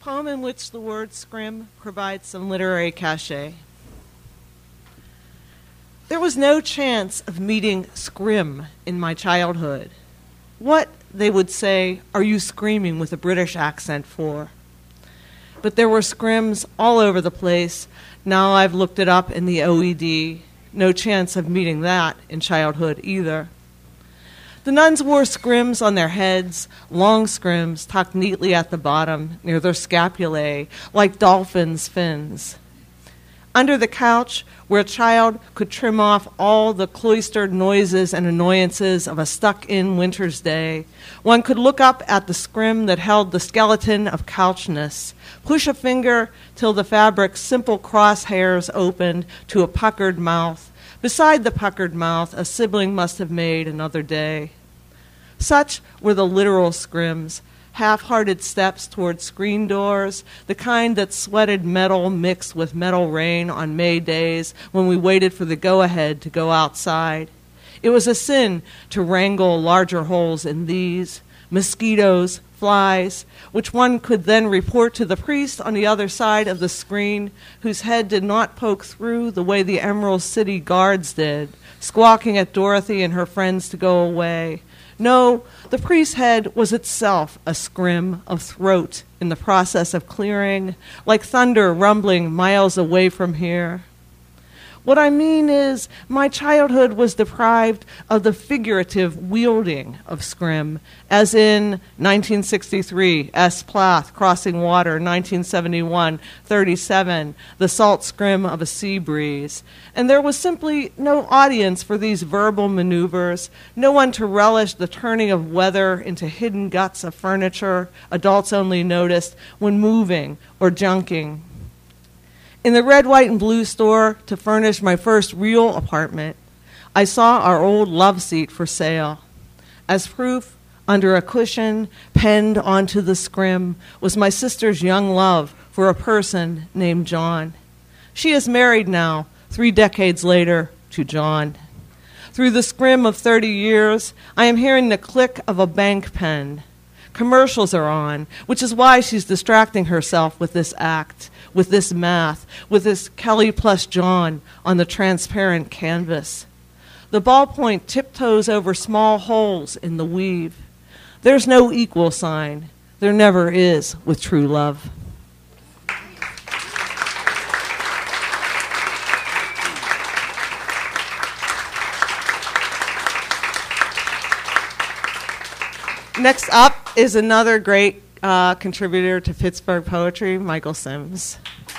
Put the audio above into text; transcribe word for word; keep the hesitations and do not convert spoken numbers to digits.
Poem in which the word scrim provides some literary cachet. There was no chance of meeting scrim in my childhood. What, they would say, are you screaming with a British accent for? But there were scrims all over the place. Now I've looked it up in the O E D. No chance of meeting that in childhood either. The nuns wore scrims on their heads, long scrims tucked neatly at the bottom near their scapulae, like dolphins' fins. Under the couch, where a child could trim off all the cloistered noises and annoyances of a stuck-in winter's day, one could look up at the scrim that held the skeleton of couchness, push a finger till the fabric's simple crosshairs opened to a puckered mouth. Beside the puckered mouth, a sibling must have made another day. Such were the literal scrims, half-hearted steps toward screen doors, the kind that sweated metal mixed with metal rain on May days when we waited for the go-ahead to go outside. It was a sin to wrangle larger holes in these, mosquitoes, flies, which one could then report to the priest on the other side of the screen, whose head did not poke through the way the Emerald City guards did, squawking at Dorothy and her friends to go away. No, the priest's head was itself a scrim of throat in the process of clearing, like thunder rumbling miles away from here. What I mean is, my childhood was deprived of the figurative wielding of scrim, as in nineteen sixty-three, S. Plath, Crossing Water, nineteen seventy-one, thirty-seven, the salt scrim of a sea breeze. And there was simply no audience for these verbal maneuvers, no one to relish the turning of weather into hidden guts of furniture adults only noticed when moving or junking. In the red, white, and blue store to furnish my first real apartment, I saw our old love seat for sale. As proof, under a cushion, penned onto the scrim, was my sister's young love for a person named John. She is married now, three decades later, to John. Through the scrim of thirty years, I am hearing the click of a bank pen. Commercials are on, which is why she's distracting herself with this act, with this math, with this Kelly plus John on the transparent canvas. The ballpoint tiptoes over small holes in the weave. There's no equal sign. There never is with true love. Next up is another great uh, contributor to Pittsburgh poetry, Michael Sims.